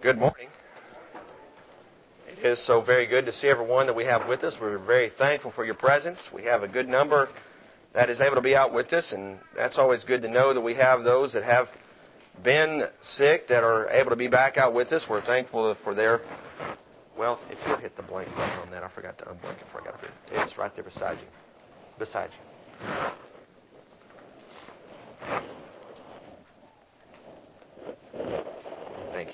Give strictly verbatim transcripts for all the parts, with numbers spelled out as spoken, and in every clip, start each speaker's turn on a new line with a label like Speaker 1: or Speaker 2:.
Speaker 1: Good morning. It is so very good to see everyone that we have with us. We're very thankful for your presence. We have a good number that is able to be out with us, and that's always good to know that we have those that have been sick that are able to be back out with us. We're thankful for their... Well, if you'll hit the blank button on that, I forgot to unblank it before I got up here. It's right there beside you. Beside you. Thank you.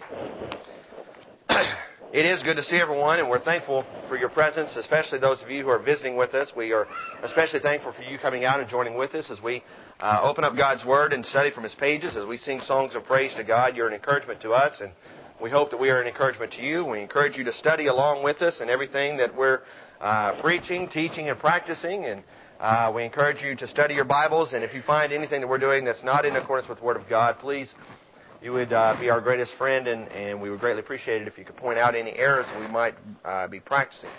Speaker 1: It is good to see everyone, and we're thankful for your presence, especially those of you who are visiting with us. We are especially thankful for you coming out and joining with us as we uh, open up God's Word and study from His pages. As we sing songs of praise to God, you're an encouragement to us, and we hope that we are an encouragement to you. We encourage you to study along with us in everything that we're uh, preaching, teaching, and practicing, and uh, we encourage you to study your Bibles, and if you find anything that we're doing that's not in accordance with the Word of God, please you would uh, be our greatest friend, and, and we would greatly appreciate it if you could point out any errors we might uh, be practicing.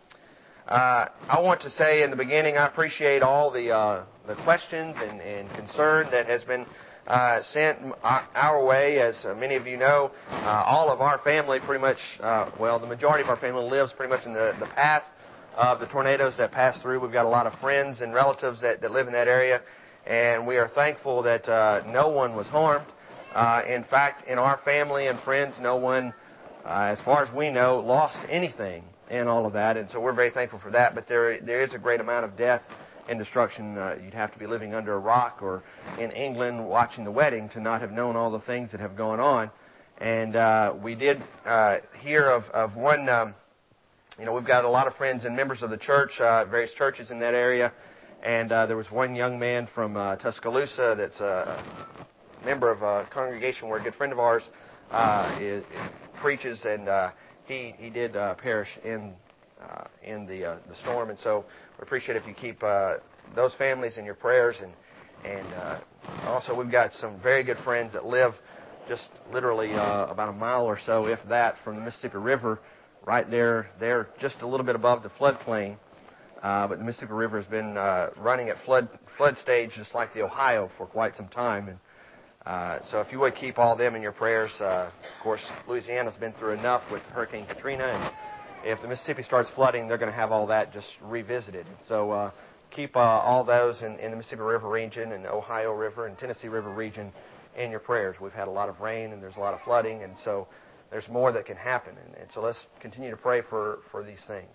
Speaker 1: Uh, I want to say in the beginning, I appreciate all the uh, the questions and, and concern that has been uh, sent our way. As uh, many of you know, uh, all of our family pretty much, uh, well, the majority of our family lives pretty much in the, the path of the tornadoes that pass through. We've got a lot of friends and relatives that, that live in that area, and we are thankful that uh, no one was harmed. Uh, in fact, in our family and friends, no one, uh, as far as we know, lost anything in all of that. And so we're very thankful for that. But there, there is a great amount of death and destruction. Uh, you'd have to be living under a rock or in England watching the wedding to not have known all the things that have gone on. And uh, we did uh, hear of, of one, um, you know, we've got a lot of friends and members of the church, uh, various churches in that area. And uh, there was one young man from uh, Tuscaloosa that's a... Uh, member of a congregation where a good friend of ours uh, is, preaches, and uh, he he did uh, perish in uh, in the uh, the storm, and so we appreciate if you keep uh, those families in your prayers, and and uh, also we've got some very good friends that live just literally uh, about a mile or so, if that, from the Mississippi River, right there. They're just a little bit above the floodplain, uh, but the Mississippi River has been uh, running at flood flood stage just like the Ohio for quite some time, and Uh, so if you would keep all them in your prayers. Uh, of course, Louisiana's been through enough with Hurricane Katrina, and if the Mississippi starts flooding, they're going to have all that just revisited. So uh, keep uh, all those in, in the Mississippi River region and the Ohio River and Tennessee River region in your prayers. We've had a lot of rain, and there's a lot of flooding, and so there's more that can happen. And, and so let's continue to pray for, for these things.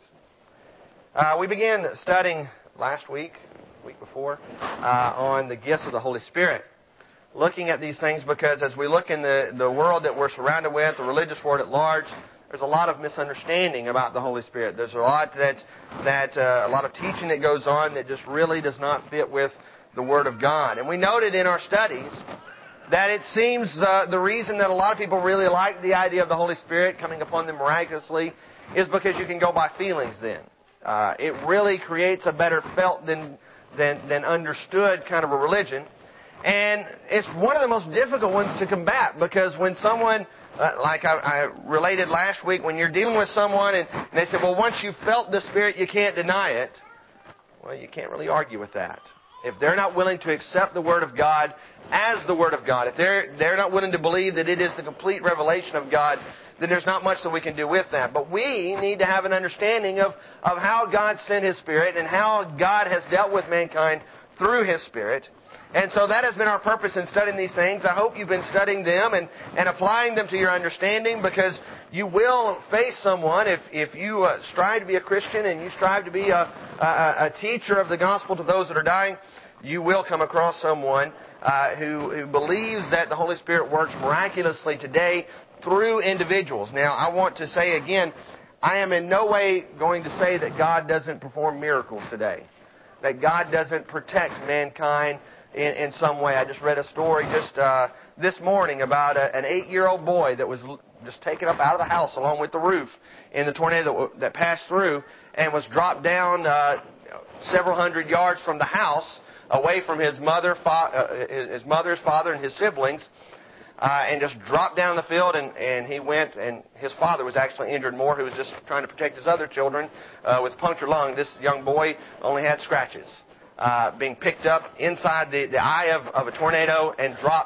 Speaker 1: Uh, we began studying last week, week before, uh, on the gifts of the Holy Spirit. Looking at these things because as we look in the, the world that we're surrounded with, the religious world at large, there's a lot of misunderstanding about the Holy Spirit. There's a lot that that uh, a lot of teaching that goes on that just really does not fit with the Word of God. And we noted in our studies that it seems uh, the reason that a lot of people really like the idea of the Holy Spirit coming upon them miraculously is because you can go by feelings then. Uh, it really creates a better felt than, than, than understood kind of a religion. And it's one of the most difficult ones to combat because when someone, uh, like I, I related last week, when you're dealing with someone and, and they say, well, once you've felt the Spirit, you can't deny it. Well, you can't really argue with that. If they're not willing to accept the Word of God as the Word of God, if they're they're not willing to believe that it is the complete revelation of God, then there's not much that we can do with that. But we need to have an understanding of, of how God sent His Spirit and how God has dealt with mankind through His Spirit. And so that has been our purpose in studying these things. I hope you've been studying them and, and applying them to your understanding because you will face someone, if, if you uh, strive to be a Christian and you strive to be a, a, a teacher of the gospel to those that are dying, you will come across someone uh, who, who believes that the Holy Spirit works miraculously today through individuals. Now, I want to say again, I am in no way going to say that God doesn't perform miracles today, that God doesn't protect mankind In, in some way. I just read a story just uh, this morning about a, an eight-year-old boy that was just taken up out of the house along with the roof in the tornado that, that passed through and was dropped down uh, several hundred yards from the house, away from his mother, fa- uh, his, his mother's father, and his siblings, uh, and just dropped down the field. And, and he went, and his father was actually injured more, who was just trying to protect his other children uh, with punctured lung. This young boy only had scratches. Uh, being picked up inside the, the eye of, of a tornado and dropped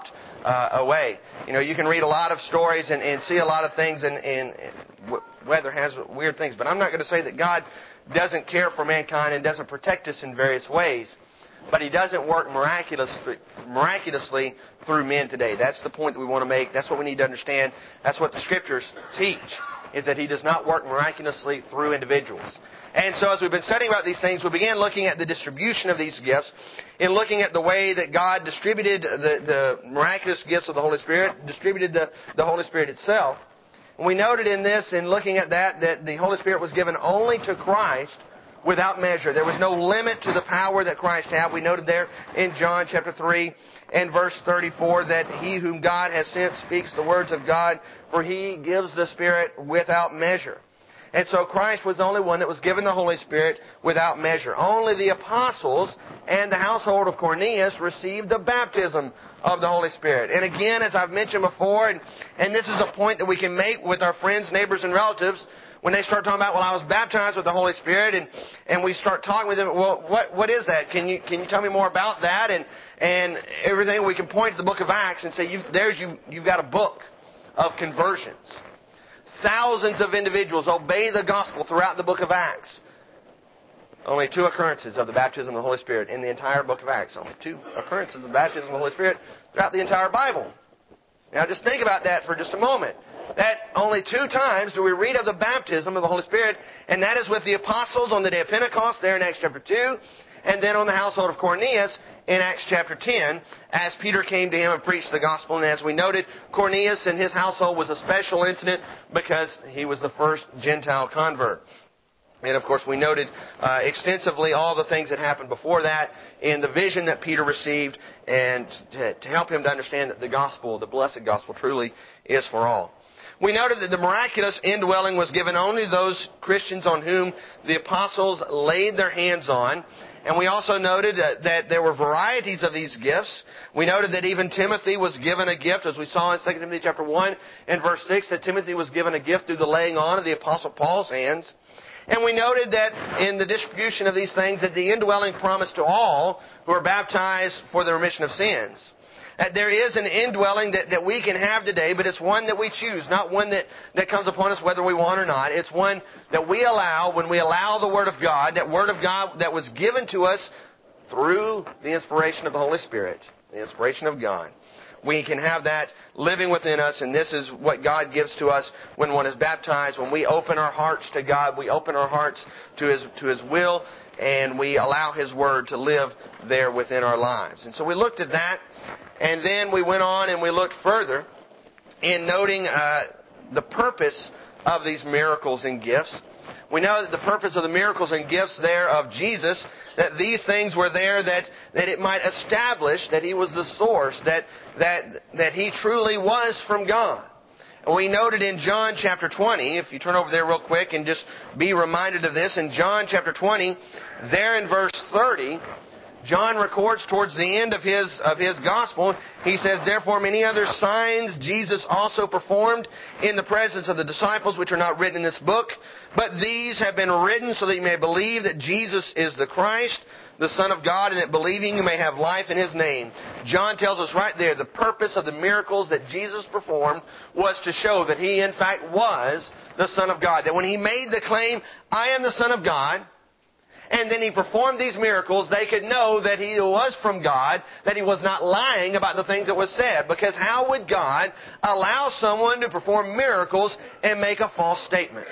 Speaker 1: uh, away. You know, you can read a lot of stories and, and see a lot of things, and, and weather has weird things. But I'm not going to say that God doesn't care for mankind and doesn't protect us in various ways. But He doesn't work miraculously, miraculously through men today. That's the point that we want to make. That's what we need to understand. That's what the Scriptures teach, is that He does not work miraculously through individuals. And so as we've been studying about these things, we began looking at the distribution of these gifts, and looking at the way that God distributed the, the miraculous gifts of the Holy Spirit, distributed the, the Holy Spirit itself. And we noted in this, in looking at that, that the Holy Spirit was given only to Christ without measure. There was no limit to the power that Christ had. We noted there in John chapter three and verse thirty-four that He whom God has sent speaks the words of God, for He gives the Spirit without measure. And so Christ was the only one that was given the Holy Spirit without measure. Only the apostles and the household of Cornelius received the baptism of the Holy Spirit. And again, as I've mentioned before, and, and this is a point that we can make with our friends, neighbors, and relatives, when they start talking about, well, I was baptized with the Holy Spirit, and, and we start talking with them, well, what what is that? Can you can you tell me more about that? And and everything, we can point to the book of Acts and say, you, there's you you've got a book of conversions. Thousands of individuals obey the gospel throughout the book of Acts. Only two occurrences of the baptism of the Holy Spirit in the entire book of Acts. Only two occurrences of the baptism of the Holy Spirit throughout the entire Bible. Now just think about that for just a moment. That only two times do we read of the baptism of the Holy Spirit, and that is with the apostles on the day of Pentecost there in Acts chapter two, and then on the household of Cornelius in Acts chapter ten, as Peter came to him and preached the gospel. And as we noted, Cornelius and his household was a special incident because he was the first Gentile convert. And of course we noted uh, extensively all the things that happened before that in the vision that Peter received, and to, to help him to understand that the gospel, the blessed gospel, truly is for all. We noted that the miraculous indwelling was given only to those Christians on whom the apostles laid their hands on. And we also noted that, that there were varieties of these gifts. We noted that even Timothy was given a gift, as we saw in Second Timothy chapter one and verse six, that Timothy was given a gift through the laying on of the apostle Paul's hands. And we noted that in the distribution of these things, that the indwelling promised to all who are baptized for the remission of sins. That there is an indwelling that, that we can have today, but it's one that we choose, not one that, that comes upon us whether we want or not. It's one that we allow when we allow the Word of God, that Word of God that was given to us through the inspiration of the Holy Spirit, the inspiration of God. We can have that living within us, and this is what God gives to us when one is baptized. When we open our hearts to God, we open our hearts to His, to His will, and we allow His Word to live there within our lives. And so we looked at that. And then we went on and we looked further in noting uh, the purpose of these miracles and gifts. We know that the purpose of the miracles and gifts there of Jesus, that these things were there that, that it might establish that He was the source, that, that, that He truly was from God. And we noted in John chapter twenty, if you turn over there real quick and just be reminded of this, in John chapter twenty, there in verse thirty, John records towards the end of his of his gospel, he says, therefore many other signs Jesus also performed in the presence of the disciples, which are not written in this book. But these have been written so that you may believe that Jesus is the Christ, the Son of God, and that believing you may have life in His name. John tells us right there the purpose of the miracles that Jesus performed was to show that He in fact was the Son of God. That when He made the claim, I am the Son of God, and then He performed these miracles, they could know that He was from God, that He was not lying about the things that was said. Because how would God allow someone to perform miracles and make a false statement?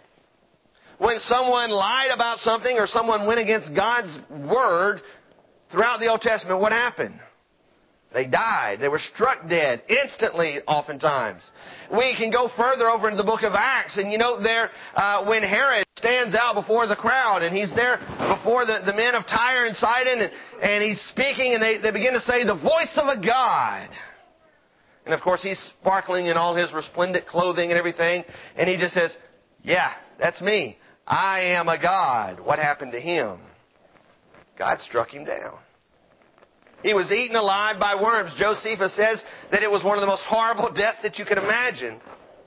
Speaker 1: When someone lied about something or someone went against God's Word throughout the Old Testament, what happened? They died. They were struck dead instantly oftentimes. We can go further over into the book of Acts, and you know there, uh, when Herod stands out before the crowd, and he's there before the, the men of Tyre and Sidon, and, and he's speaking, and they, they begin to say, the voice of a God. And of course he's sparkling in all his resplendent clothing and everything, and he just says, yeah, that's me. I am a God. What happened to him? God struck him down. He was eaten alive by worms. Josephus says that it was one of the most horrible deaths that you could imagine.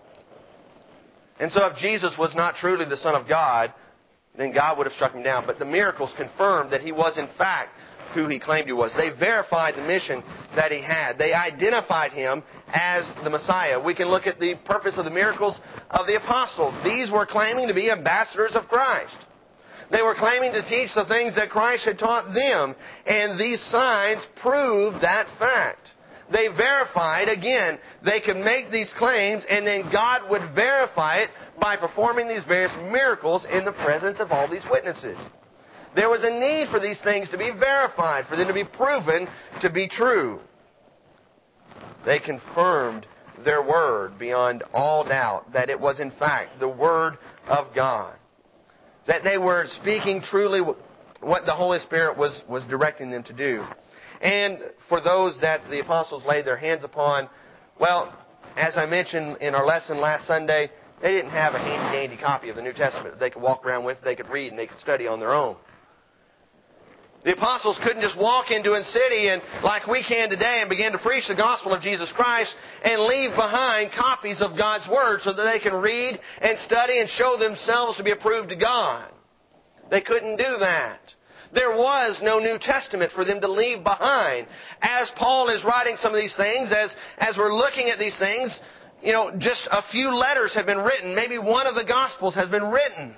Speaker 1: And so if Jesus was not truly the Son of God, then God would have struck Him down. But the miracles confirmed that He was in fact who he claimed he was. They verified the mission that he had. They identified him as the Messiah. We can look at the purpose of the miracles of the apostles. These were claiming to be ambassadors of Christ. They were claiming to teach the things that Christ had taught them, and these signs proved that fact. They verified, again, they could make these claims, and then God would verify it by performing these various miracles in the presence of all these witnesses. There was a need for these things to be verified, for them to be proven to be true. They confirmed their word beyond all doubt, that it was in fact the Word of God. That they were speaking truly what the Holy Spirit was, was directing them to do. And for those that the apostles laid their hands upon, well, as I mentioned in our lesson last Sunday, they didn't have a handy-dandy copy of the New Testament that they could walk around with, they could read, and they could study on their own. The apostles couldn't just walk into a city and, like we can today, and begin to preach the gospel of Jesus Christ and leave behind copies of God's Word so that they can read and study and show themselves to be approved to God. They couldn't do that. There was no New Testament for them to leave behind. As Paul is writing some of these things, as, as we're looking at these things, you know, just a few letters have been written. Maybe one of the Gospels has been written.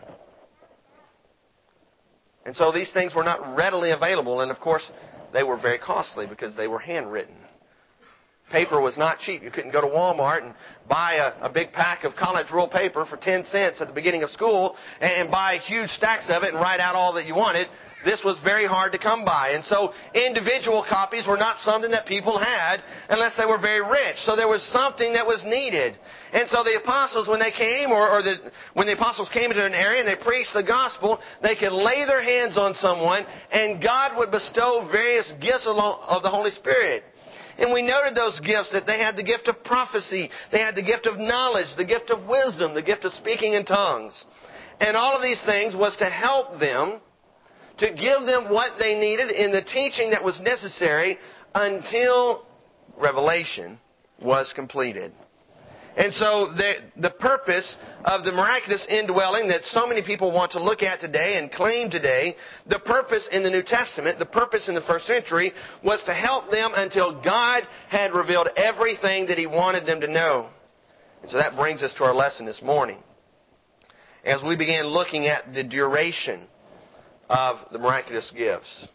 Speaker 1: And so these things were not readily available. And of course, they were very costly because they were handwritten. Paper was not cheap. You couldn't go to Walmart and buy a, a big pack of college ruled paper for ten cents at the beginning of school and buy huge stacks of it and write out all that you wanted. This was very hard to come by. And so individual copies were not something that people had unless they were very rich. So there was something that was needed. And so the apostles, when they came, or, or the, when the apostles came into an area and they preached the gospel, they could lay their hands on someone and God would bestow various gifts of the Holy Spirit. And we noted those gifts, that they had the gift of prophecy, they had the gift of knowledge, the gift of wisdom, the gift of speaking in tongues. And all of these things was to help them, to give them what they needed in the teaching that was necessary until revelation was completed. And so the, the purpose of the miraculous indwelling that so many people want to look at today and claim today, the purpose in the New Testament, the purpose in the first century, was to help them until God had revealed everything that He wanted them to know. And so that brings us to our lesson this morning. As we began looking at the duration of the miraculous gifts.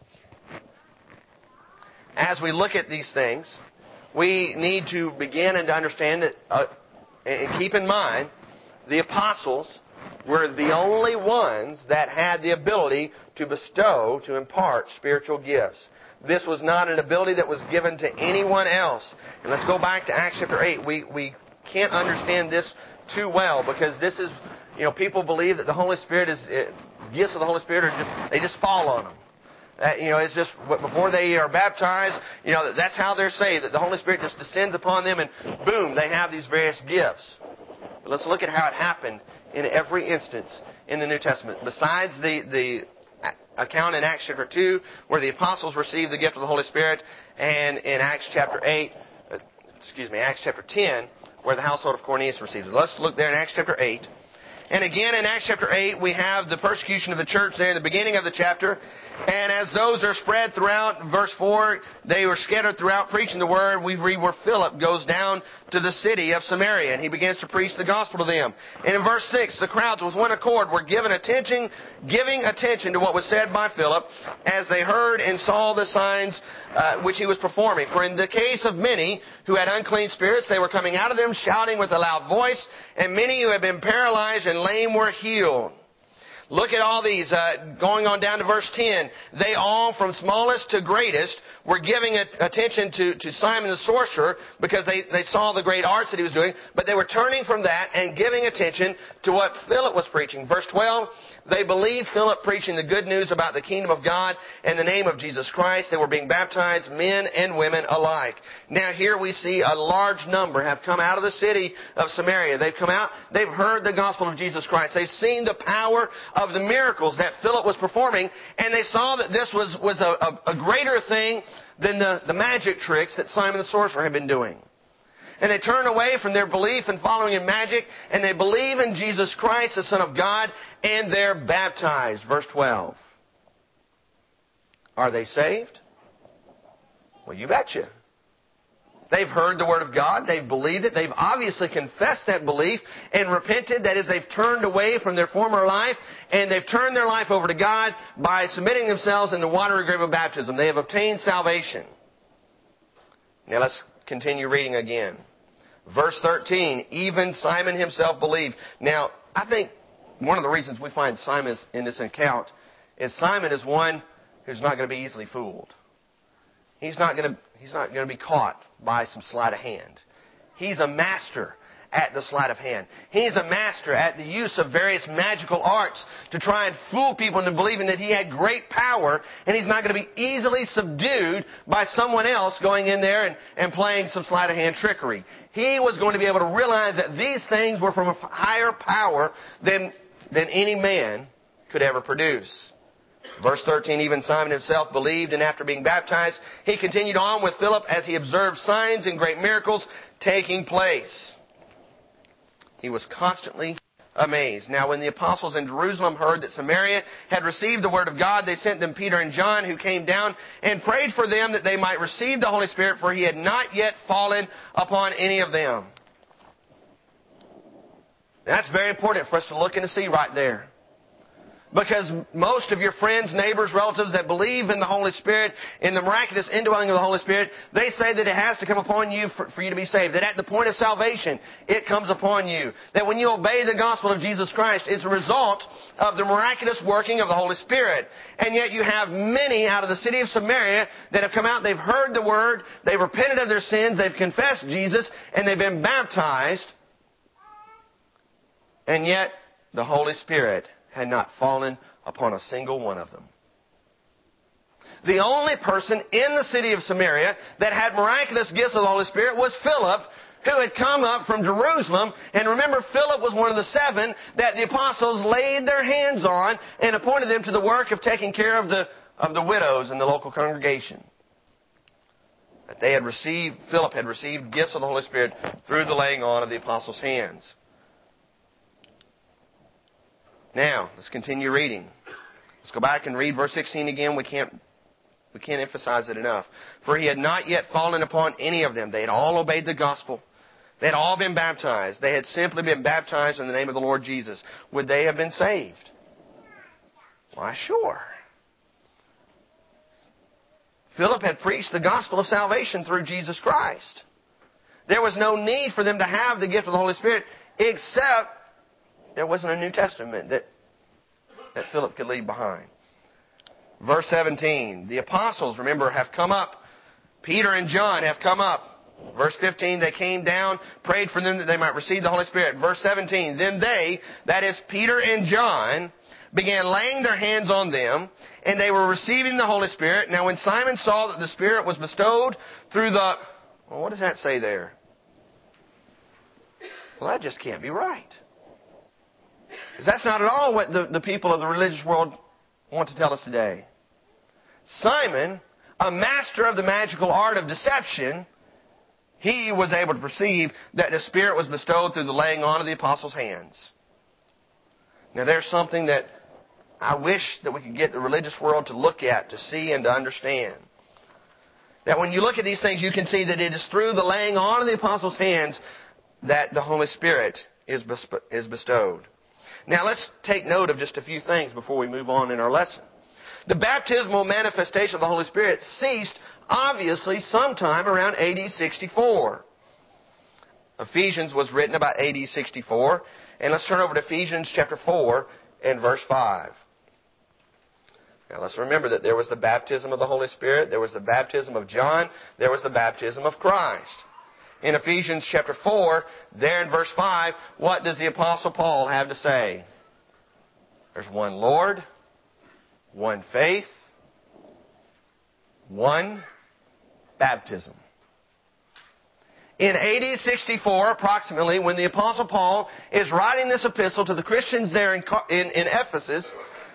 Speaker 1: As we look at these things, we need to begin and to understand that, uh, and keep in mind, the apostles were the only ones that had the ability to bestow, to impart spiritual gifts. This was not an ability that was given to anyone else. And let's go back to Acts chapter eight. We, we can't understand this too well because this is, you know, people believe that the Holy Spirit is, uh, gifts of the Holy Spirit are just, they just fall on them. Uh, you know, it's just before they are baptized, you know, that's how they're saved, that the Holy Spirit just descends upon them and boom, they have these various gifts. But let's look at how it happened in every instance in the New Testament. Besides the, the account in Acts chapter two, where the apostles received the gift of the Holy Spirit, and in Acts chapter eight, uh, excuse me, Acts chapter ten, where the household of Cornelius received it. Let's look there in Acts chapter eight. And again in Acts chapter eight, we have the persecution of the church there in the beginning of the chapter. And as those are spread throughout, verse four, they were scattered throughout preaching the word. We read where Philip goes down to the city of Samaria and he begins to preach the gospel to them. And in verse six, the crowds with one accord were given attention, giving attention to what was said by Philip as they heard and saw the signs uh, which he was performing. For in the case of many who had unclean spirits, they were coming out of them shouting with a loud voice, and many who had been paralyzed and lame were healed. Look at all these, uh, going on down to verse ten. They all, from smallest to greatest, were giving attention to, to Simon the sorcerer because they, they saw the great arts that he was doing, but they were turning from that and giving attention to what Philip was preaching. Verse twelve, they believed Philip preaching the good news about the kingdom of God and the name of Jesus Christ. They were being baptized, men and women alike. Now here we see a large number have come out of the city of Samaria. They've come out, they've heard the gospel of Jesus Christ. They've seen the power of the miracles that Philip was performing, and they saw that this was, was a, a, a greater thing than the, the magic tricks that Simon the sorcerer had been doing. And they turn away from their belief in following in magic, and they believe in Jesus Christ, the Son of God, and they're baptized. Verse twelve. Are they saved? Well, you betcha. They've heard the Word of God. They've believed it. They've obviously confessed that belief and repented. That is, they've turned away from their former life and they've turned their life over to God by submitting themselves in the watery grave of baptism. They have obtained salvation. Now let's continue reading again. Verse thirteen, even Simon himself believed. Now, I think one of the reasons we find Simon in this account is Simon is one who's not going to be easily fooled. He's not going to, he's not going to be caught by some sleight of hand. He's a master at the sleight of hand. He's a master at the use of various magical arts to try and fool people into believing that he had great power, and he's not going to be easily subdued by someone else going in there and, and playing some sleight of hand trickery. He was going to be able to realize that these things were from a higher power than, than any man could ever produce. Verse thirteen, even Simon himself believed, and after being baptized, he continued on with Philip as he observed signs and great miracles taking place. He was constantly amazed. Now, when the apostles in Jerusalem heard that Samaria had received the word of God, they sent them Peter and John, who came down and prayed for them that they might receive the Holy Spirit, for he had not yet fallen upon any of them. That's very important for us to look and to see right there. Because most of your friends, neighbors, relatives that believe in the Holy Spirit, in the miraculous indwelling of the Holy Spirit, they say that it has to come upon you for, for you to be saved. That at the point of salvation, it comes upon you. That when you obey the gospel of Jesus Christ, it's a result of the miraculous working of the Holy Spirit. And yet you have many out of the city of Samaria that have come out, they've heard the word, they've repented of their sins, they've confessed Jesus, and they've been baptized. And yet, the Holy Spirit had not fallen upon a single one of them. The only person in the city of Samaria that had miraculous gifts of the Holy Spirit was Philip, who had come up from Jerusalem. And remember, Philip was one of the seven that the apostles laid their hands on and appointed them to the work of taking care of the, of the widows in the local congregation. That they had received, Philip had received gifts of the Holy Spirit through the laying on of the apostles' hands. Now, let's continue reading. Let's go back and read verse sixteen again. We can't, we can't emphasize it enough. For he had not yet fallen upon any of them. They had all obeyed the gospel. They had all been baptized. They had simply been baptized in the name of the Lord Jesus. Would they have been saved? Why, sure. Philip had preached the gospel of salvation through Jesus Christ. There was no need for them to have the gift of the Holy Spirit, except there wasn't a New Testament that, that Philip could leave behind. Verse seventeen, the apostles, remember, have come up. Peter and John have come up. Verse fifteen, they came down, prayed for them that they might receive the Holy Spirit. Verse seventeen, then they, that is Peter and John, began laying their hands on them, and they were receiving the Holy Spirit. Now when Simon saw that the Spirit was bestowed through the... Well, what does that say there? Well, that just can't be right. Because that's not at all what the, the people of the religious world want to tell us today. Simon, a master of the magical art of deception, he was able to perceive that the Spirit was bestowed through the laying on of the apostles' hands. Now there's something that I wish that we could get the religious world to look at, to see and to understand. That when you look at these things, you can see that it is through the laying on of the apostles' hands that the Holy Spirit is is bestowed. Now let's take note of just a few things before we move on in our lesson. The baptismal manifestation of the Holy Spirit ceased, obviously, sometime around A D sixty-four. Ephesians was written about A D sixty-four. And let's turn over to Ephesians chapter four and verse five. Now let's remember that there was the baptism of the Holy Spirit, there was the baptism of John, there was the baptism of Christ. In Ephesians chapter four, there in verse five, what does the Apostle Paul have to say? There's one Lord, one faith, one baptism. In A D sixty-four, approximately, when the Apostle Paul is writing this epistle to the Christians there in, in, in Ephesus,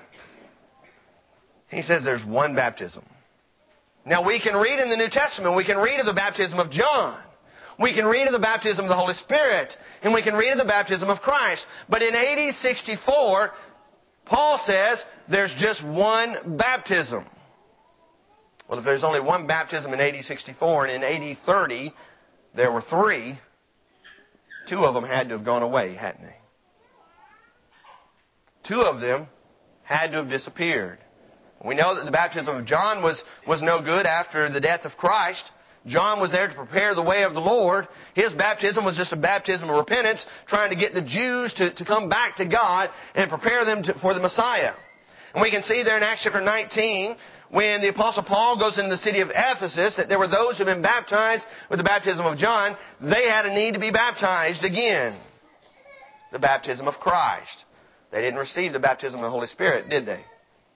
Speaker 1: he says there's one baptism. Now we can read in the New Testament, we can read of the baptism of John. We can read of the baptism of the Holy Spirit, and we can read of the baptism of Christ. But in A D sixty-four, Paul says there's just one baptism. Well, if there's only one baptism in A D sixty-four, and in A D thirty there were three, two of them had to have gone away, hadn't they? Two of them had to have disappeared. We know that the baptism of John was, was no good after the death of Christ. John was there to prepare the way of the Lord. His baptism was just a baptism of repentance, trying to get the Jews to, to come back to God and prepare them to, for the Messiah. And we can see there in Acts chapter nineteen, when the Apostle Paul goes into the city of Ephesus, that there were those who had been baptized with the baptism of John. They had a need to be baptized again. The baptism of Christ. They didn't receive the baptism of the Holy Spirit, did they?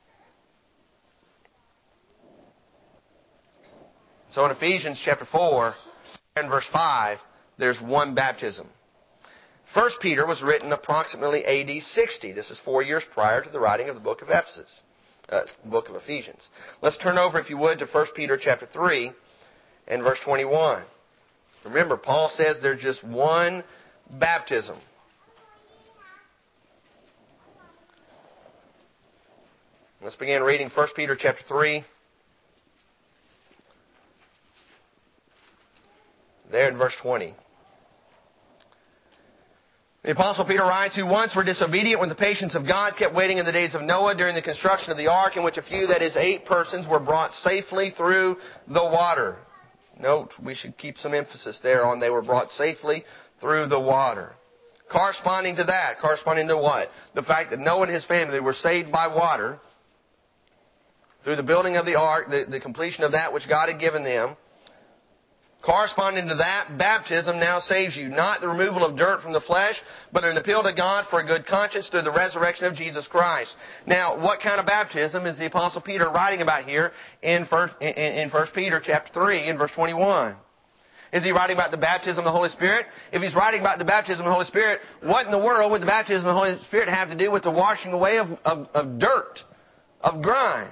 Speaker 1: So in Ephesians chapter four and verse five, there's one baptism. First Peter was written approximately A D sixty. This is four years prior to the writing of the book of Ephesus, uh, book of Ephesians. Let's turn over, if you would, to First Peter chapter three and verse twenty-one. Remember, Paul says there's just one baptism. Let's begin reading First Peter chapter three. There in verse twenty. The Apostle Peter writes, who once were disobedient when the patience of God kept waiting in the days of Noah during the construction of the ark, in which a few, that is eight persons, were brought safely through the water. Note, we should keep some emphasis there on they were brought safely through the water. Corresponding to that, corresponding to what? The fact that Noah and his family were saved by water through the building of the ark, the, the completion of that which God had given them. Corresponding to that, baptism now saves you. Not the removal of dirt from the flesh, but an appeal to God for a good conscience through the resurrection of Jesus Christ. Now, what kind of baptism is the Apostle Peter writing about here in First, in, in First Peter chapter three, in verse twenty-one? Is he writing about the baptism of the Holy Spirit? If he's writing about the baptism of the Holy Spirit, what in the world would the baptism of the Holy Spirit have to do with the washing away of, of, of dirt, of grime?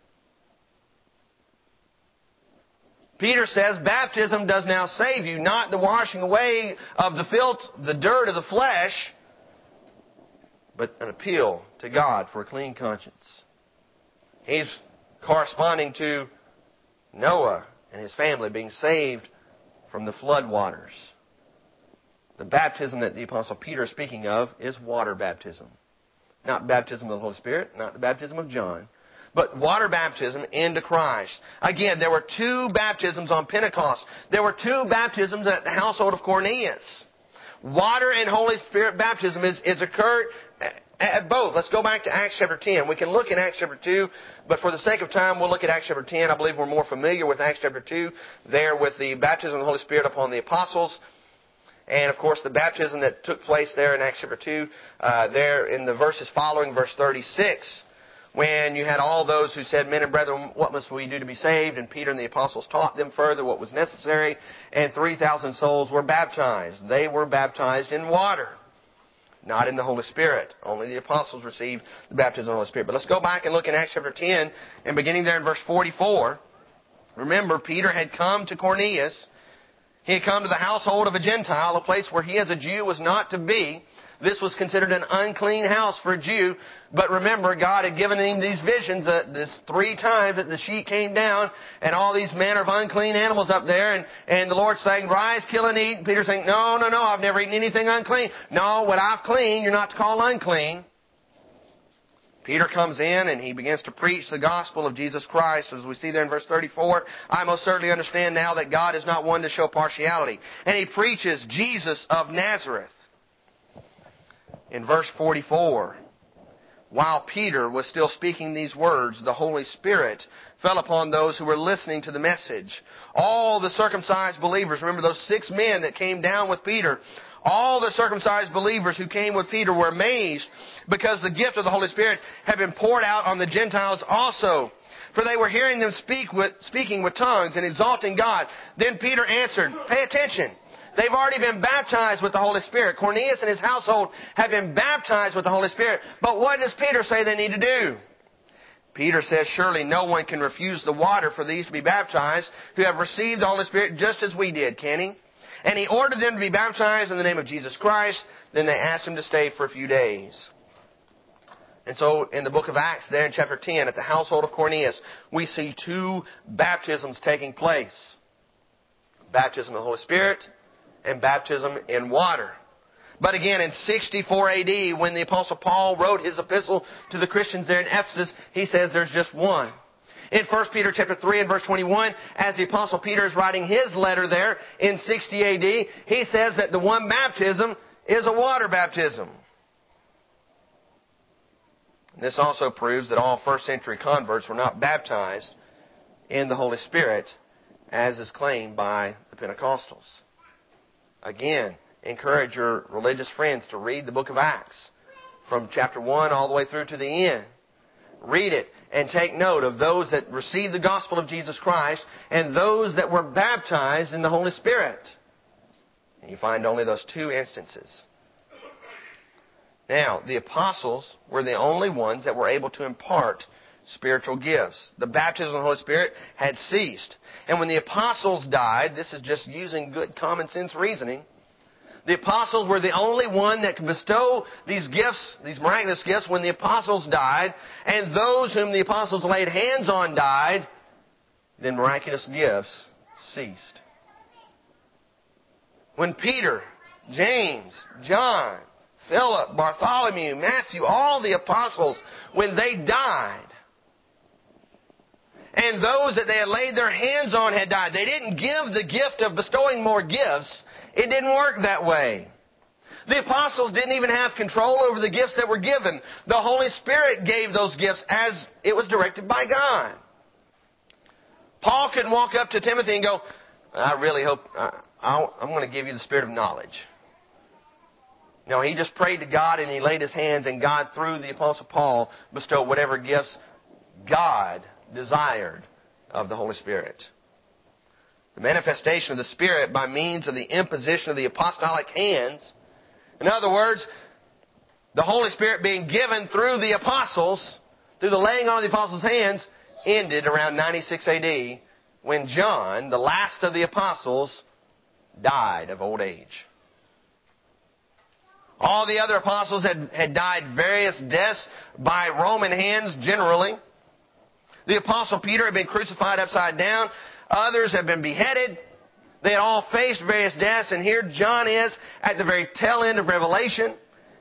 Speaker 1: Peter says baptism does now save you, not the washing away of the filth, the dirt of the flesh, but an appeal to God for a clean conscience. He's corresponding to Noah and his family being saved from the flood waters. The baptism that the Apostle Peter is speaking of is water baptism. Not baptism of the Holy Spirit, not the baptism of John, but water baptism into Christ. Again, there were two baptisms on Pentecost. There were two baptisms at the household of Cornelius. Water and Holy Spirit baptism is, is occurred at both. Let's go back to Acts chapter ten. We can look in Acts chapter two, but for the sake of time, we'll look at Acts chapter ten. I believe we're more familiar with Acts chapter two, there with the baptism of the Holy Spirit upon the apostles. And, of course, the baptism that took place there in Acts chapter two, uh, there in the verses following, verse thirty-six, when you had all those who said, men and brethren, what must we do to be saved? And Peter and the apostles taught them further what was necessary, and three thousand souls were baptized. They were baptized in water, not in the Holy Spirit. Only the apostles received the baptism of the Holy Spirit. But let's go back and look in Acts chapter ten, and beginning there in verse forty-four. Remember, Peter had come to Cornelius. He had come to the household of a Gentile, a place where he as a Jew was not to be. This was considered an unclean house for a Jew. But remember, God had given him these visions, uh, this three times that the sheet came down and all these manner of unclean animals up there. And, and the Lord saying, rise, kill and eat. And Peter saying, no, no, no, I've never eaten anything unclean. No, what I've cleaned, you're not to call unclean. Peter comes in and he begins to preach the gospel of Jesus Christ. As we see there in verse thirty-four, I most certainly understand now that God is not one to show partiality. And he preaches Jesus of Nazareth. In verse forty-four, while Peter was still speaking these words, the Holy Spirit fell upon those who were listening to the message. All the circumcised believers, remember those six men that came down with Peter, all the circumcised believers who came with Peter were amazed because the gift of the Holy Spirit had been poured out on the Gentiles also. For they were hearing them speak with, speaking with tongues and exalting God. Then Peter answered, pay attention. They've already been baptized with the Holy Spirit. Cornelius and his household have been baptized with the Holy Spirit. But what does Peter say they need to do? Peter says, surely no one can refuse the water for these to be baptized who have received the Holy Spirit just as we did, can he? And he ordered them to be baptized in the name of Jesus Christ. Then they asked him to stay for a few days. And so in the book of Acts, there in chapter ten, at the household of Cornelius, we see two baptisms taking place. Baptism of the Holy Spirit and baptism in water. But again, in sixty-four A D, when the Apostle Paul wrote his epistle to the Christians there in Ephesus, he says there's just one. In First Peter chapter three and verse twenty-one, as the Apostle Peter is writing his letter there in sixty A D, he says that the one baptism is a water baptism. This also proves that all first century converts were not baptized in the Holy Spirit, as is claimed by the Pentecostals. Again, encourage your religious friends to read the book of Acts from chapter one all the way through to the end. Read it and take note of those that received the gospel of Jesus Christ and those that were baptized in the Holy Spirit. And you find only those two instances. Now, the apostles were the only ones that were able to impart spiritual gifts. The baptism of the Holy Spirit had ceased. And when the apostles died, this is just using good common sense reasoning, the apostles were the only one that could bestow these gifts, these miraculous gifts, when the apostles died. And those whom the apostles laid hands on died, then miraculous gifts ceased. When Peter, James, John, Philip, Bartholomew, Matthew, all the apostles, when they died, and those that they had laid their hands on had died, they didn't give the gift of bestowing more gifts. It didn't work that way. The apostles didn't even have control over the gifts that were given. The Holy Spirit gave those gifts as it was directed by God. Paul couldn't walk up to Timothy and go, I really hope, I, I'm going to give you the spirit of knowledge. No, he just prayed to God and he laid his hands, and God, through the Apostle Paul, bestowed whatever gifts God desired of the Holy Spirit. The manifestation of the Spirit by means of the imposition of the apostolic hands. In other words, the Holy Spirit being given through the apostles, through the laying on of the apostles' hands, ended around ninety-six A D when John, the last of the apostles, died of old age. All the other apostles had, had died various deaths by Roman hands generally. The Apostle Peter had been crucified upside down. Others have been beheaded. They had all faced various deaths. And here John is at the very tail end of Revelation.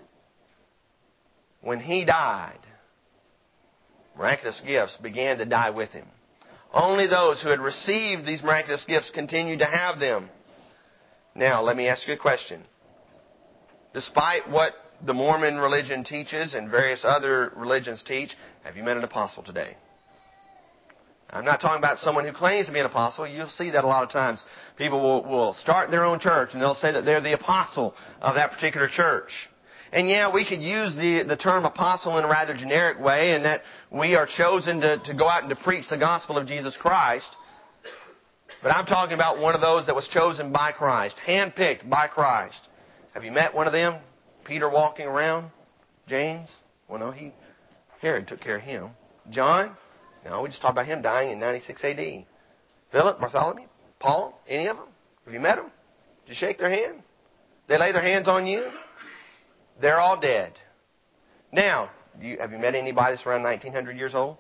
Speaker 1: When he died, miraculous gifts began to die with him. Only those who had received these miraculous gifts continued to have them. Now, let me ask you a question. Despite what the Mormon religion teaches and various other religions teach, have you met an apostle today? I'm not talking about someone who claims to be an apostle. You'll see that a lot of times. People will, will start their own church and they'll say that they're the apostle of that particular church. And yeah, we could use the, the term apostle in a rather generic way, and that we are chosen to, to go out and to preach the gospel of Jesus Christ. But I'm talking about one of those that was chosen by Christ, handpicked by Christ. Have you met one of them? Peter walking around? James? Well, no, he Herod took care of him. John? No, we just talked about him dying in ninety-six A D. Philip, Bartholomew, Paul, any of them? Have you met them? Did you shake their hand? They lay their hands on you? They're all dead. Now, you, have you met anybody that's around nineteen hundred years old?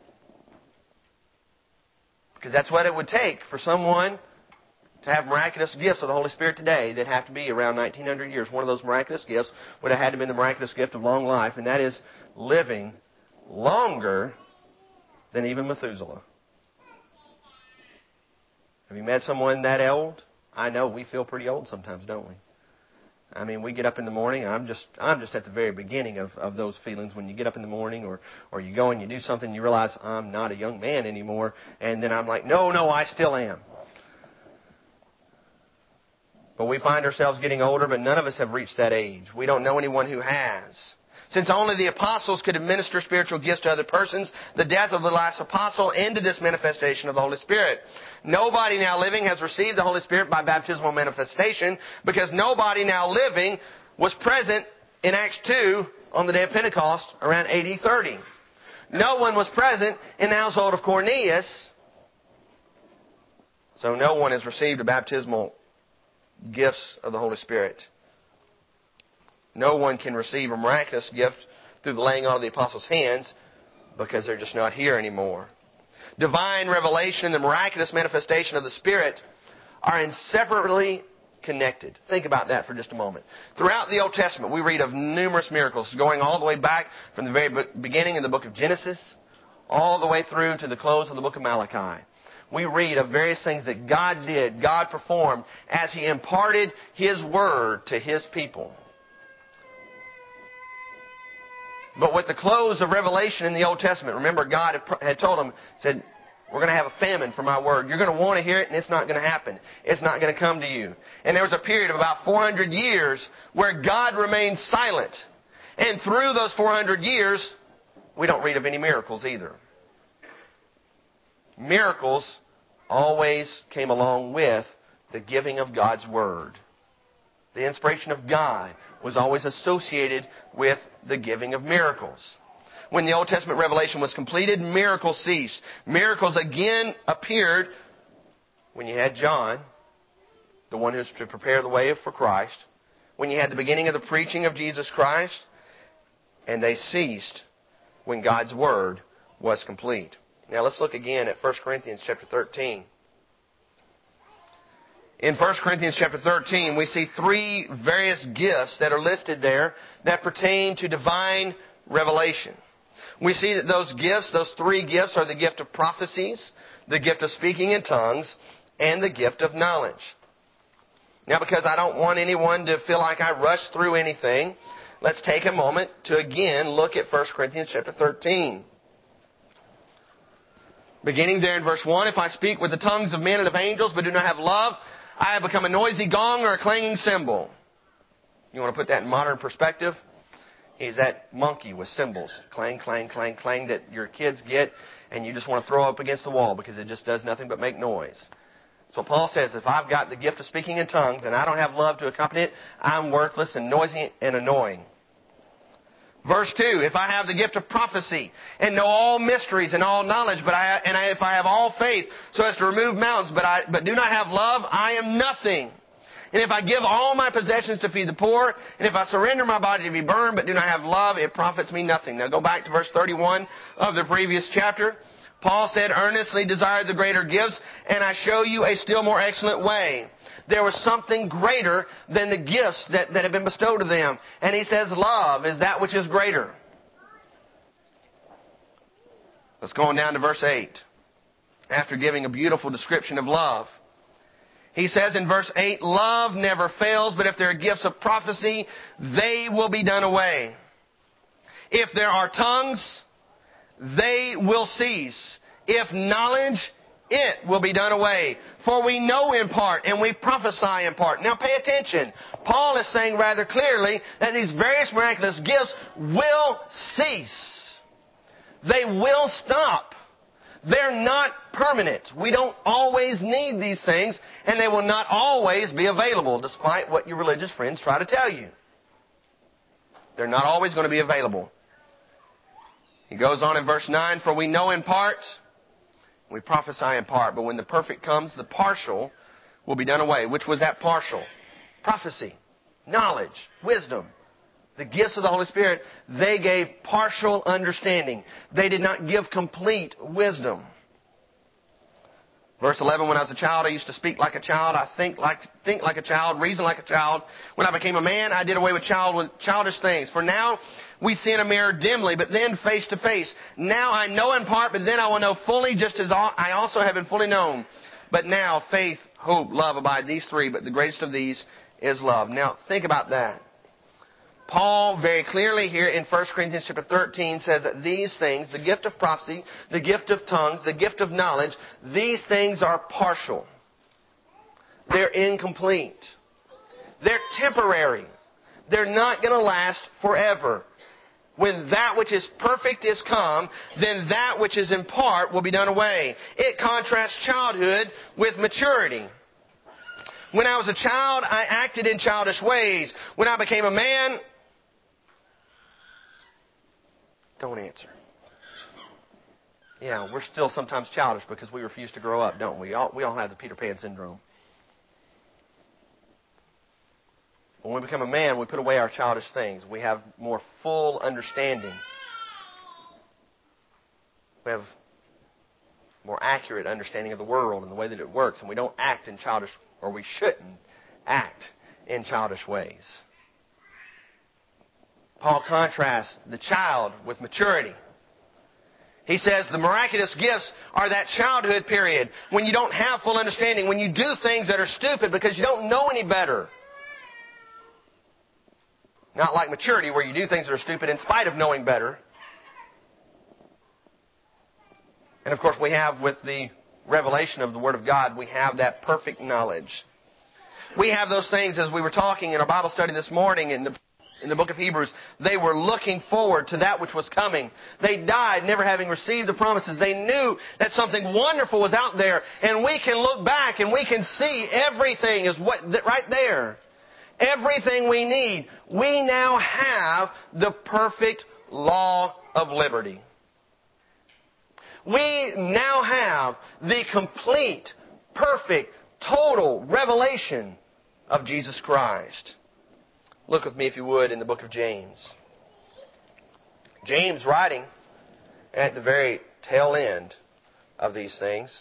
Speaker 1: Because that's what it would take for someone to have miraculous gifts of the Holy Spirit today. They'd have to be around nineteen hundred years. One of those miraculous gifts would have had to be the miraculous gift of long life, and that is living longer than even Methuselah. Have you met someone that old? I know we feel pretty old sometimes, don't we? I mean, we get up in the morning. I'm just I'm just at the very beginning of, of those feelings when you get up in the morning, or, or you go and you do something and you realize I'm not a young man anymore. And then I'm like, no, no, I still am. But we find ourselves getting older, but none of us have reached that age. We don't know anyone who has. Since only the apostles could administer spiritual gifts to other persons, the death of the last apostle ended this manifestation of the Holy Spirit. Nobody now living has received the Holy Spirit by baptismal manifestation, because nobody now living was present in Acts two on the day of Pentecost around A D thirty. No one was present in the household of Cornelius, so no one has received the baptismal gifts of the Holy Spirit. No one can receive a miraculous gift through the laying on of the apostles' hands because they're just not here anymore. Divine revelation and the miraculous manifestation of the Spirit are inseparably connected. Think about that for just a moment. Throughout the Old Testament, we read of numerous miracles going all the way back from the very beginning in the book of Genesis all the way through to the close of the book of Malachi. We read of various things that God did, God performed as He imparted His Word to His people. But with the close of Revelation in the Old Testament, remember God had told them, said, we're going to have a famine for my Word. You're going to want to hear it, and it's not going to happen. It's not going to come to you. And there was a period of about four hundred years where God remained silent. And through those four hundred years, we don't read of any miracles either. Miracles always came along with the giving of God's Word. The inspiration of God was always associated with the giving of miracles. When the Old Testament revelation was completed, miracles ceased. Miracles again appeared when you had John, the one who was to prepare the way for Christ, when you had the beginning of the preaching of Jesus Christ, and they ceased when God's Word was complete. Now let's look again at First Corinthians chapter thirteen. In First Corinthians chapter thirteen, we see three various gifts that are listed there that pertain to divine revelation. We see that those gifts, those three gifts, are the gift of prophecies, the gift of speaking in tongues, and the gift of knowledge. Now, because I don't want anyone to feel like I rushed through anything, let's take a moment to again look at First Corinthians chapter thirteen. Beginning there in verse one, if I speak with the tongues of men and of angels but do not have love, I have become a noisy gong or a clanging cymbal. You want to put that in modern perspective? He's that monkey with cymbals. Clang, clang, clang, clang that your kids get and you just want to throw up against the wall because it just does nothing but make noise. So Paul says, if I've got the gift of speaking in tongues and I don't have love to accompany it, I'm worthless and noisy and annoying. Verse two, if I have the gift of prophecy and know all mysteries and all knowledge, but I, and I, if I have all faith so as to remove mountains, but I but do not have love, I am nothing. And if I give all my possessions to feed the poor, and if I surrender my body to be burned, but do not have love, it profits me nothing. Now go back to verse thirty-one of the previous chapter. Paul said, earnestly desire the greater gifts, and I show you a still more excellent way. There was something greater than the gifts that, that have been bestowed to them. And he says love is that which is greater. Let's go on down to verse eight. After giving a beautiful description of love, he says in verse eight, love never fails, but if there are gifts of prophecy, they will be done away. If there are tongues, they will cease. If knowledge, it will be done away. For we know in part and we prophesy in part. Now pay attention. Paul is saying rather clearly that these various miraculous gifts will cease. They will stop. They're not permanent. We don't always need these things, and they will not always be available, despite what your religious friends try to tell you. They're not always going to be available. He goes on in verse nine, for we know in part, we prophesy in part, but when the perfect comes, the partial will be done away. Which was that partial? Prophecy, knowledge, wisdom. The gifts of the Holy Spirit, they gave partial understanding. They did not give complete wisdom. Verse eleven, when I was a child, I used to speak like a child. I think like think like a child, reason like a child. When I became a man, I did away with child with childish things. For now, we see in a mirror dimly, but then face to face. Now I know in part, but then I will know fully, just as I also have been fully known. But now faith, hope, love abide, these three, but the greatest of these is love. Now think about that. Paul very clearly here in First Corinthians chapter thirteen says that these things, the gift of prophecy, the gift of tongues, the gift of knowledge, these things are partial. They're incomplete. They're temporary. They're not going to last forever. When that which is perfect is come, then that which is in part will be done away. It contrasts childhood with maturity. When I was a child, I acted in childish ways. When I became a man, don't answer. Yeah, we're still sometimes childish because we refuse to grow up, don't we? All, we all have the Peter Pan syndrome. When we become a man, we put away our childish things. We have more full understanding. We have more accurate understanding of the world and the way that it works. And we don't act in childish, or we shouldn't act in childish ways. Paul contrasts the child with maturity. He says the miraculous gifts are that childhood period when you don't have full understanding, when you do things that are stupid because you don't know any better. Not like maturity where you do things that are stupid in spite of knowing better. And of course we have, with the revelation of the Word of God, we have that perfect knowledge. We have those things, as we were talking in our Bible study this morning in the, in the book of Hebrews. They were looking forward to that which was coming. They died never having received the promises. They knew that something wonderful was out there. And we can look back and we can see everything is what right there. Everything we need. We now have the perfect law of liberty. We now have the complete, perfect, total revelation of Jesus Christ. Look with me, if you would, in the book of James. James, writing at the very tail end of these things.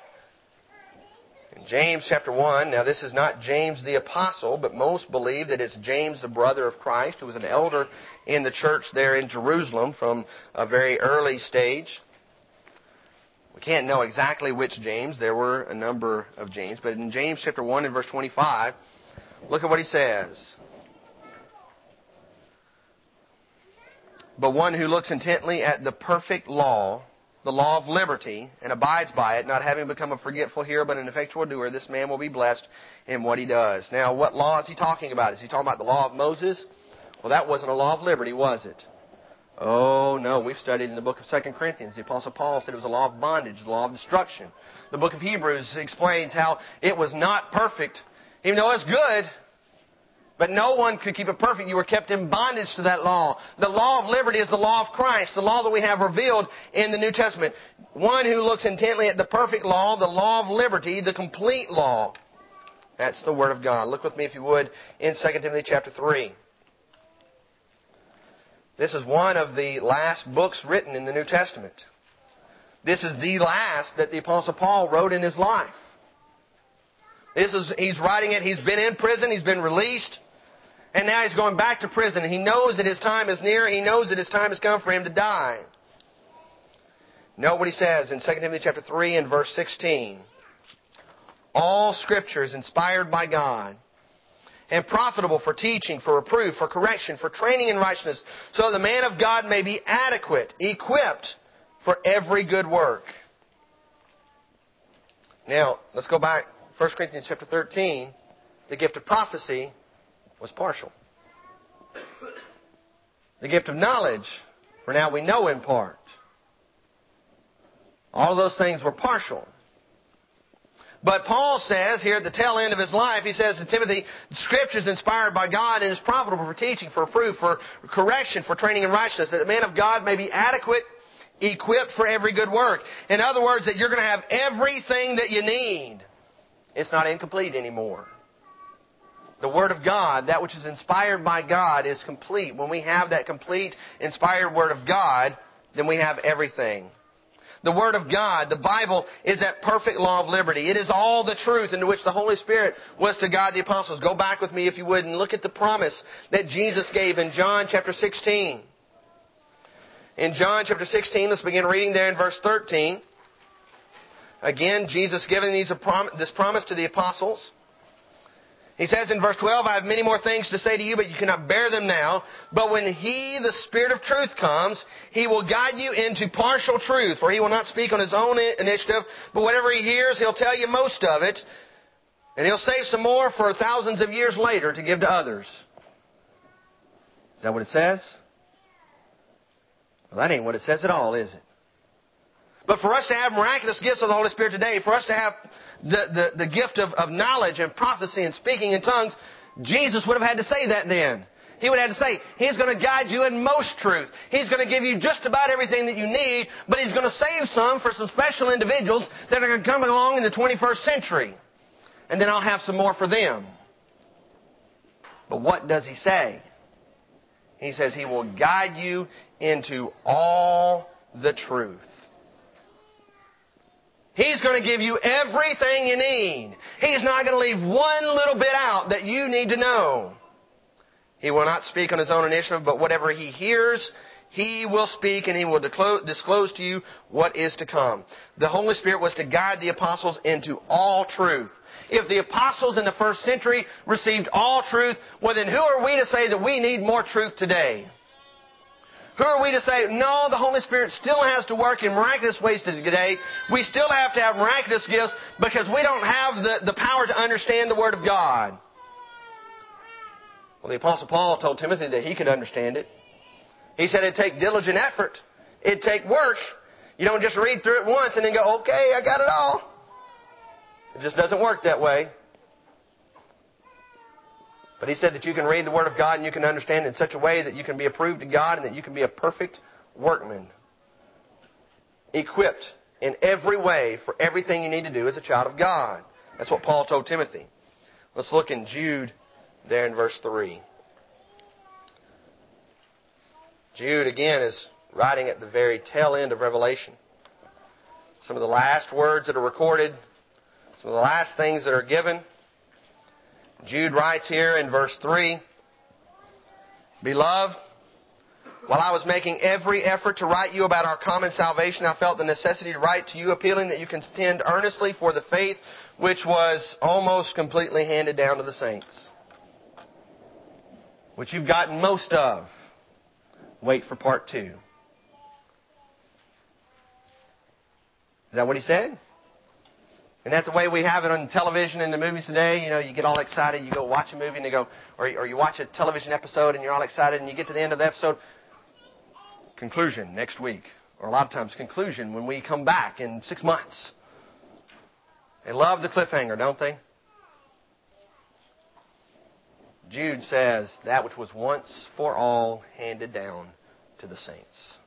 Speaker 1: In James chapter one, now this is not James the apostle, but most believe that it's James the brother of Christ, who was an elder in the church there in Jerusalem from a very early stage. We can't know exactly which James. There were a number of James. But in James chapter one and verse twenty-five, look at what he says. But one who looks intently at the perfect law, the law of liberty, and abides by it, not having become a forgetful hearer but an effectual doer, this man will be blessed in what he does. Now, what law is he talking about? Is he talking about the law of Moses? Well, that wasn't a law of liberty, was it? Oh, no. We've studied in the book of Second Corinthians. The Apostle Paul said it was a law of bondage, the law of destruction. The book of Hebrews explains how it was not perfect, even though it's good. But no one could keep it perfect. You were kept in bondage to that law. The law of liberty is the law of Christ, the law that we have revealed in the New Testament. One who looks intently at the perfect law, the law of liberty, the complete law. That's the Word of God. Look with me, if you would, in Second Timothy chapter three. This is one of the last books written in the New Testament. This is the last that the Apostle Paul wrote in his life. This is, he's writing it, he's been in prison, he's been released. And now he's going back to prison. And he knows that his time is near. He knows that his time has come for him to die. Note what he says in Second Timothy chapter three and verse sixteen. All Scripture is inspired by God and profitable for teaching, for reproof, for correction, for training in righteousness, so the man of God may be adequate, equipped for every good work. Now, let's go back. First Corinthians chapter thirteen. The gift of prophecy was partial. The gift of knowledge, for now we know in part. All of those things were partial. But Paul says here at the tail end of his life, he says to Timothy, the Scripture is inspired by God and is profitable for teaching, for reproof, for correction, for training in righteousness, that the man of God may be adequate, equipped for every good work. In other words, that you're going to have everything that you need. It's not incomplete anymore. The Word of God, that which is inspired by God, is complete. When we have that complete, inspired Word of God, then we have everything. The Word of God, the Bible, is that perfect law of liberty. It is all the truth into which the Holy Spirit was to guide the apostles. Go back with me, if you would, and look at the promise that Jesus gave in John chapter sixteen. In John chapter sixteen, let's begin reading there in verse thirteen. Again, Jesus giving these this promise to the apostles. He says in verse twelve, I have many more things to say to you, but you cannot bear them now. But when He, the Spirit of truth, comes, He will guide you into partial truth. For He will not speak on His own initiative, but whatever He hears, He'll tell you most of it. And He'll save some more for thousands of years later to give to others. Is that what it says? Well, that ain't what it says at all, is it? But for us to have miraculous gifts of the Holy Spirit today, for us to have the, the, the gift of, of knowledge and prophecy and speaking in tongues, Jesus would have had to say that then. He would have had to say, He's going to guide you in most truth. He's going to give you just about everything that you need, but He's going to save some for some special individuals that are going to come along in the twenty-first century. And then I'll have some more for them. But what does He say? He says He will guide you into all the truth. He's going to give you everything you need. He's not going to leave one little bit out that you need to know. He will not speak on His own initiative, but whatever He hears, He will speak, and He will disclose to you what is to come. The Holy Spirit was to guide the apostles into all truth. If the apostles in the first century received all truth, well then who are we to say that we need more truth today? Who are we to say, no, the Holy Spirit still has to work in miraculous ways today. We still have to have miraculous gifts because we don't have the, the power to understand the Word of God. Well, the Apostle Paul told Timothy that he could understand it. He said it'd take diligent effort. It'd take work. You don't just read through it once and then go, okay, I got it all. It just doesn't work that way. But he said that you can read the Word of God and you can understand it in such a way that you can be approved to God and that you can be a perfect workman. Equipped in every way for everything you need to do as a child of God. That's what Paul told Timothy. Let's look in Jude there in verse three. Jude, again, is writing at the very tail end of Revelation. Some of the last words that are recorded, some of the last things that are given. Jude writes here in verse three, Beloved, while I was making every effort to write you about our common salvation, I felt the necessity to write to you, appealing that you contend earnestly for the faith which was almost completely handed down to the saints. Which you've gotten most of. Wait for part two. Is that what he said? And that's the way we have it on television and the movies today. You know, you get all excited, you go watch a movie and you go, or, or you watch a television episode and you're all excited and you get to the end of the episode, conclusion next week. Or a lot of times conclusion when we come back in six months. They love the cliffhanger, don't they? Jude says, that which was once for all handed down to the saints.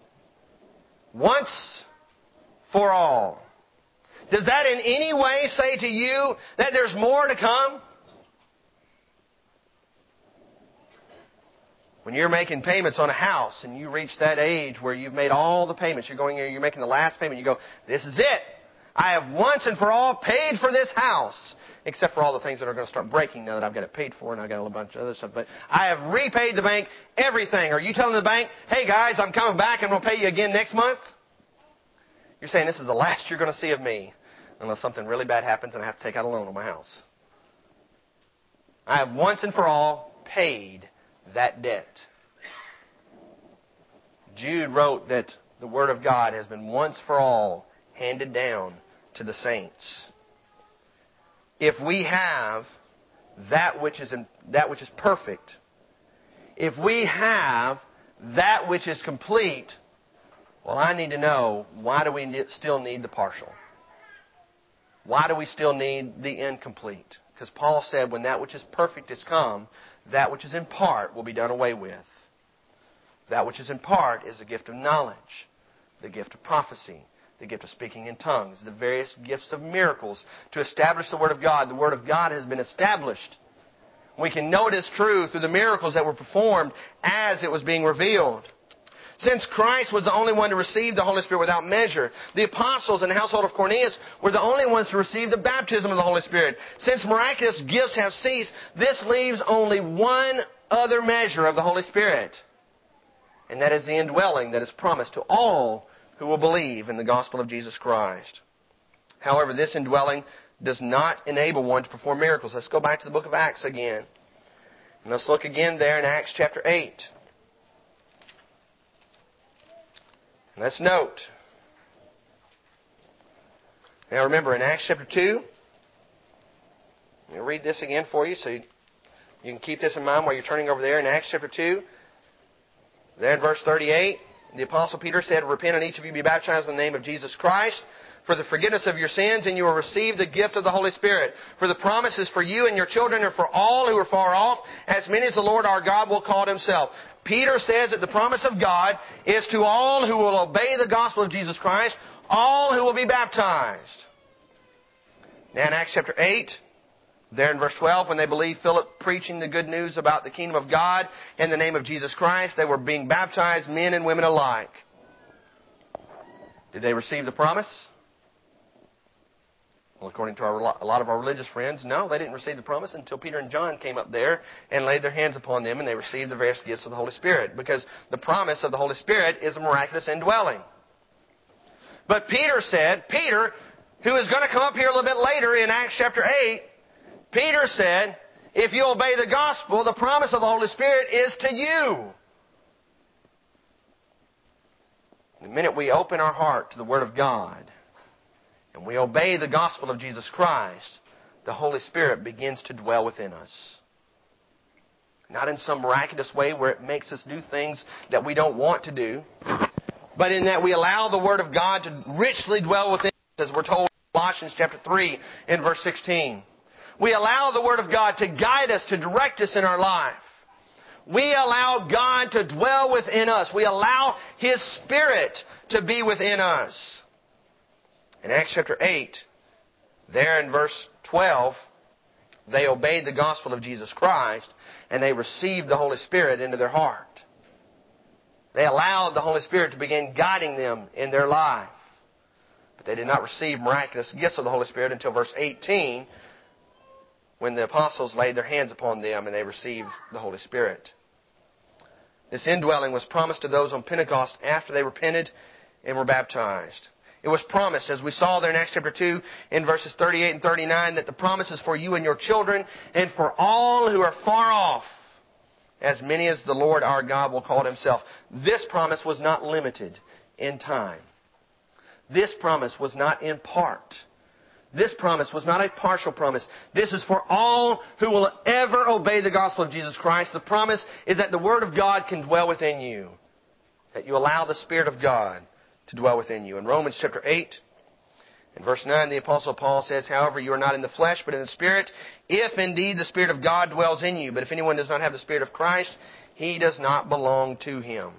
Speaker 1: Once for all. Does that in any way say to you that there's more to come? When you're making payments on a house and you reach that age where you've made all the payments, you're going, you're making the last payment, you go, this is it. I have once and for all paid for this house. Except for all the things that are going to start breaking now that I've got it paid for and I've got a bunch of other stuff. But I have repaid the bank everything. Are you telling the bank, hey guys, I'm coming back and we'll pay you again next month? You're saying this is the last you're going to see of me. Unless something really bad happens and I have to take out a loan on my house. I have once and for all paid that debt. Jude wrote that the Word of God has been once for all handed down to the saints. If we have that which is in, that which is perfect, if we have that which is complete, well, I need to know, why do we still need the partial? Why do we still need the incomplete? Because Paul said, when that which is perfect is come, that which is in part will be done away with. That which is in part is the gift of knowledge, the gift of prophecy, the gift of speaking in tongues, the various gifts of miracles to establish the Word of God. The Word of God has been established. We can know it is true through the miracles that were performed as it was being revealed. Since Christ was the only one to receive the Holy Spirit without measure, the apostles in the household of Cornelius were the only ones to receive the baptism of the Holy Spirit. Since miraculous gifts have ceased, this leaves only one other measure of the Holy Spirit. And that is the indwelling that is promised to all who will believe in the gospel of Jesus Christ. However, this indwelling does not enable one to perform miracles. Let's go back to the book of Acts again. And let's look again there in Acts chapter eight. And let's note. Now remember, in Acts chapter two, let me read this again for you so you, you can keep this in mind while you're turning over there. In Acts chapter two, there in verse thirty-eight, the Apostle Peter said, Repent and each of you be baptized in the name of Jesus Christ for the forgiveness of your sins, and you will receive the gift of the Holy Spirit. For the promise is for you and your children and for all who are far off, as many as the Lord our God will call Himself. Peter says that the promise of God is to all who will obey the gospel of Jesus Christ, all who will be baptized. Now in Acts chapter eight, There in verse twelve, when they believed Philip preaching the good news about the kingdom of God in the name of Jesus Christ, they were being baptized, men and women alike. Did they receive the promise? Well, according to our, a lot of our religious friends, no, they didn't receive the promise until Peter and John came up there and laid their hands upon them and they received the various gifts of the Holy Spirit. Because the promise of the Holy Spirit is a miraculous indwelling. But Peter said, Peter, who is going to come up here a little bit later in Acts chapter eight, Peter said, if you obey the gospel, the promise of the Holy Spirit is to you. The minute we open our heart to the Word of God and we obey the gospel of Jesus Christ, the Holy Spirit begins to dwell within us. Not in some miraculous way where it makes us do things that we don't want to do, but in that we allow the Word of God to richly dwell within us, as we're told in Colossians chapter three in verse sixteen. We allow the Word of God to guide us, to direct us in our life. We allow God to dwell within us. We allow His Spirit to be within us. In Acts chapter eight, there in verse twelve, they obeyed the gospel of Jesus Christ and they received the Holy Spirit into their heart. They allowed the Holy Spirit to begin guiding them in their life. But they did not receive miraculous gifts of the Holy Spirit until verse eighteen, when the apostles laid their hands upon them and they received the Holy Spirit. This indwelling was promised to those on Pentecost after they repented and were baptized. It was promised, as we saw there in Acts chapter two, in verses thirty-eight and thirty-nine, that the promise is for you and your children and for all who are far off, as many as the Lord our God will call Himself. This promise was not limited in time. This promise was not in part. This promise was not a partial promise. This is for all who will ever obey the gospel of Jesus Christ. The promise is that the Word of God can dwell within you. That you allow the Spirit of God to dwell within you. In Romans chapter eight, in verse nine, the Apostle Paul says, however, you are not in the flesh, but in the Spirit, if indeed the Spirit of God dwells in you. But if anyone does not have the Spirit of Christ, he does not belong to Him.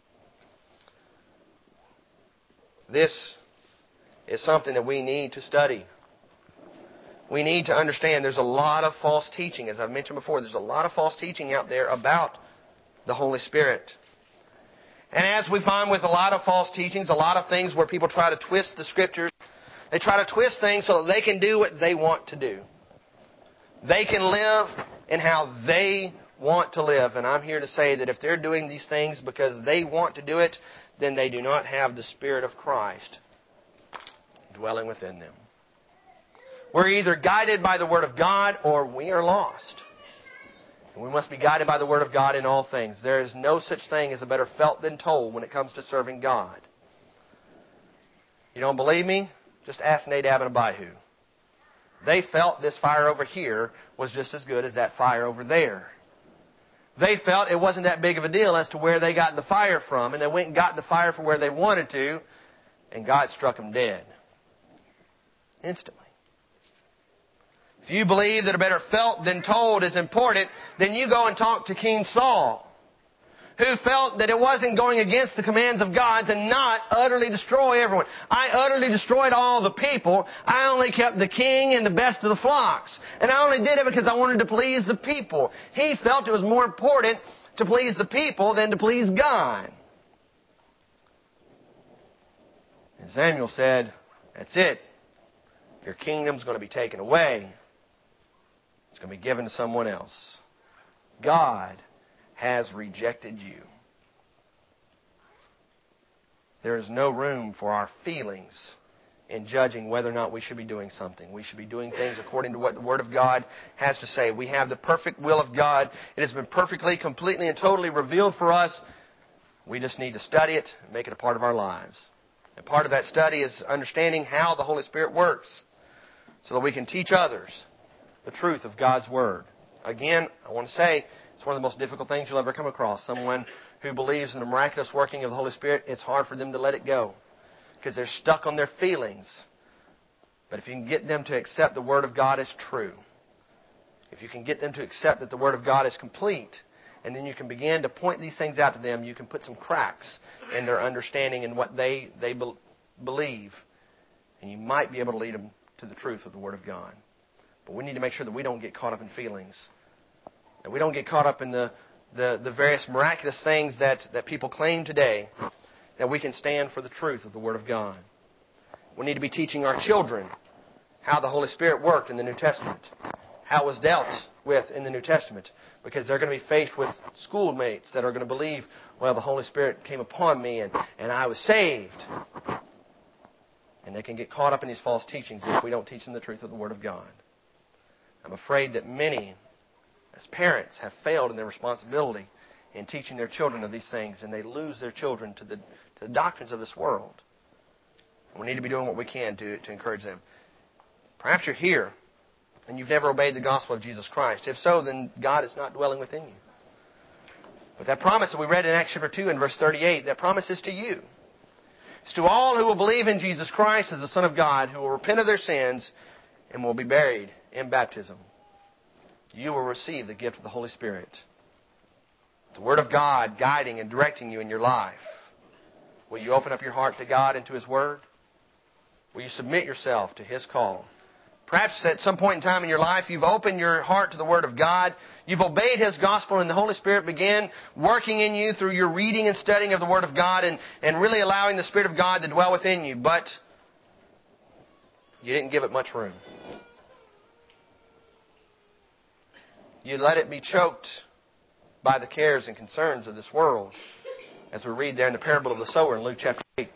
Speaker 1: This is something that we need to study. We need to understand there's a lot of false teaching. As I've mentioned before, there's a lot of false teaching out there about the Holy Spirit. And as we find with a lot of false teachings, a lot of things where people try to twist the Scriptures, they try to twist things so that they can do what they want to do. They can live in how they want to live. And I'm here to say that if they're doing these things because they want to do it, then they do not have the Spirit of Christ dwelling within them. We're either guided by the Word of God or we are lost. And we must be guided by the Word of God in all things. There is no such thing as a better felt than told when it comes to serving God. You don't believe me? Just ask Nadab and Abihu. They felt this fire over here was just as good as that fire over there. They felt it wasn't that big of a deal as to where they got the fire from, and they went and got the fire from where they wanted to, and God struck them dead. Instantly. If you believe that a better felt than told is important, then you go and talk to King Saul, who felt that it wasn't going against the commands of God to not utterly destroy everyone. I utterly destroyed all the people. I only kept the king and the best of the flocks. And I only did it because I wanted to please the people. He felt it was more important to please the people than to please God. And Samuel said, that's it. Your kingdom's going to be taken away. It's going to be given to someone else. God has rejected you. There is no room for our feelings in judging whether or not we should be doing something. We should be doing things according to what the Word of God has to say. We have the perfect will of God. It has been perfectly, completely, and totally revealed for us. We just need to study it and make it a part of our lives. And part of that study is understanding how the Holy Spirit works so that we can teach others the truth of God's Word. Again, I want to say, it's one of the most difficult things you'll ever come across. Someone who believes in the miraculous working of the Holy Spirit, it's hard for them to let it go because they're stuck on their feelings. But if you can get them to accept the Word of God as true, if you can get them to accept that the Word of God is complete, and then you can begin to point these things out to them, you can put some cracks in their understanding and what they, they be, believe, and you might be able to lead them to the truth of the Word of God. But we need to make sure that we don't get caught up in feelings. That we don't get caught up in the, the, the various miraculous things that, that people claim today. That we can stand for the truth of the Word of God. We need to be teaching our children how the Holy Spirit worked in the New Testament. How it was dealt with in the New Testament. Because they're going to be faced with schoolmates that are going to believe, well, the Holy Spirit came upon me and, and I was saved. And they can get caught up in these false teachings if we don't teach them the truth of the Word of God. I'm afraid that many, as parents, have failed in their responsibility in teaching their children of these things, and they lose their children to the, to the doctrines of this world. And we need to be doing what we can to, to encourage them. Perhaps you're here, and you've never obeyed the gospel of Jesus Christ. If so, then God is not dwelling within you. But that promise that we read in Acts chapter two and verse thirty-eight, that promise is to you. It's to all who will believe in Jesus Christ as the Son of God, who will repent of their sins and will be buried in baptism. You will receive the gift of the Holy Spirit. The Word of God guiding and directing you in your life. Will you open up your heart to God and to His Word? Will you submit yourself to His call? Perhaps at some point in time in your life, you've opened your heart to the Word of God. You've obeyed His gospel, and the Holy Spirit began working in you through your reading and studying of the Word of God and, and really allowing the Spirit of God to dwell within you. But you didn't give it much room. You let it be choked by the cares and concerns of this world, as we read there in the parable of the sower in Luke chapter eight.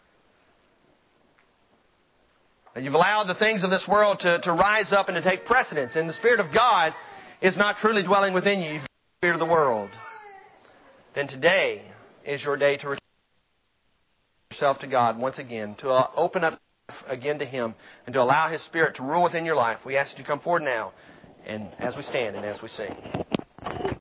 Speaker 1: And you've allowed the things of this world to, to rise up and to take precedence. And the Spirit of God is not truly dwelling within you. You've got the Spirit of the world. Then today is your day to return yourself to God once again, to uh, open up again to Him, and to allow His Spirit to rule within your life. We ask that you come forward now, and as we stand and as we sing.